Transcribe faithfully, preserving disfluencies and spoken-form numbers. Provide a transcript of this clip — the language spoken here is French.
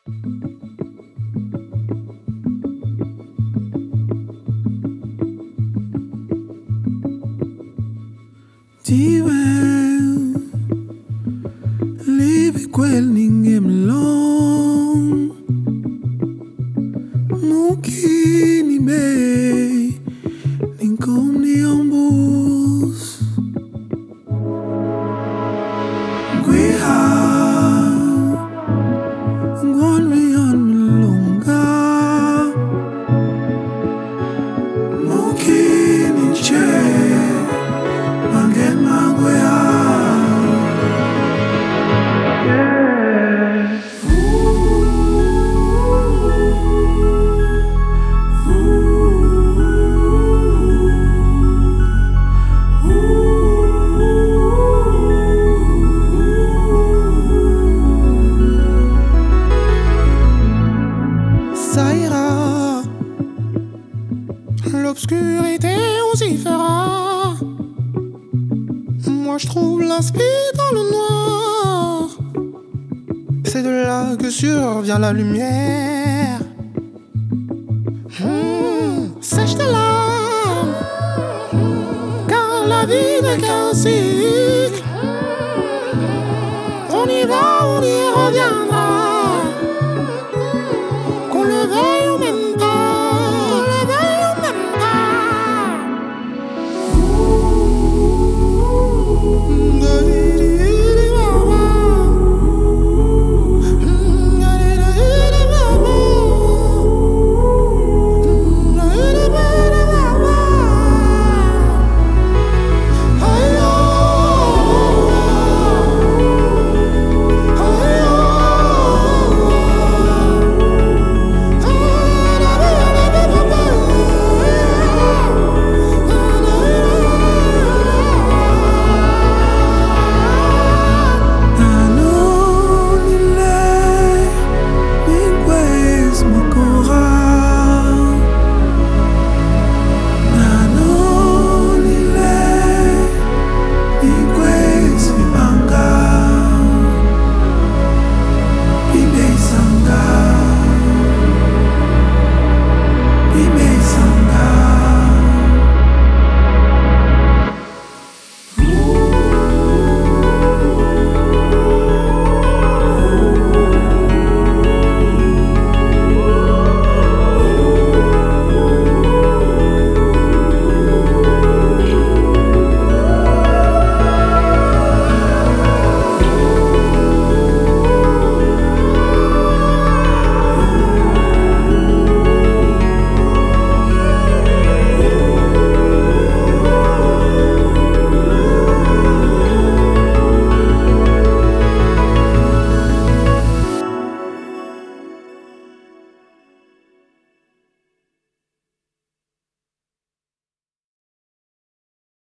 Diwen, liebe quelling im long, mukini be, ninkom ni ombus, gwiha, ngwan mi on lunga, mukini che. Get my way out. Yeah. Ooh, ooh, ooh. Ça ira. L'obscurité aussi fera. Moi je trouve l'inspi dans le noir. C'est de là que survient la lumière. Mmh, sèche tes larmes, car la vie n'est qu'un cycle. On y va, on y reviendra.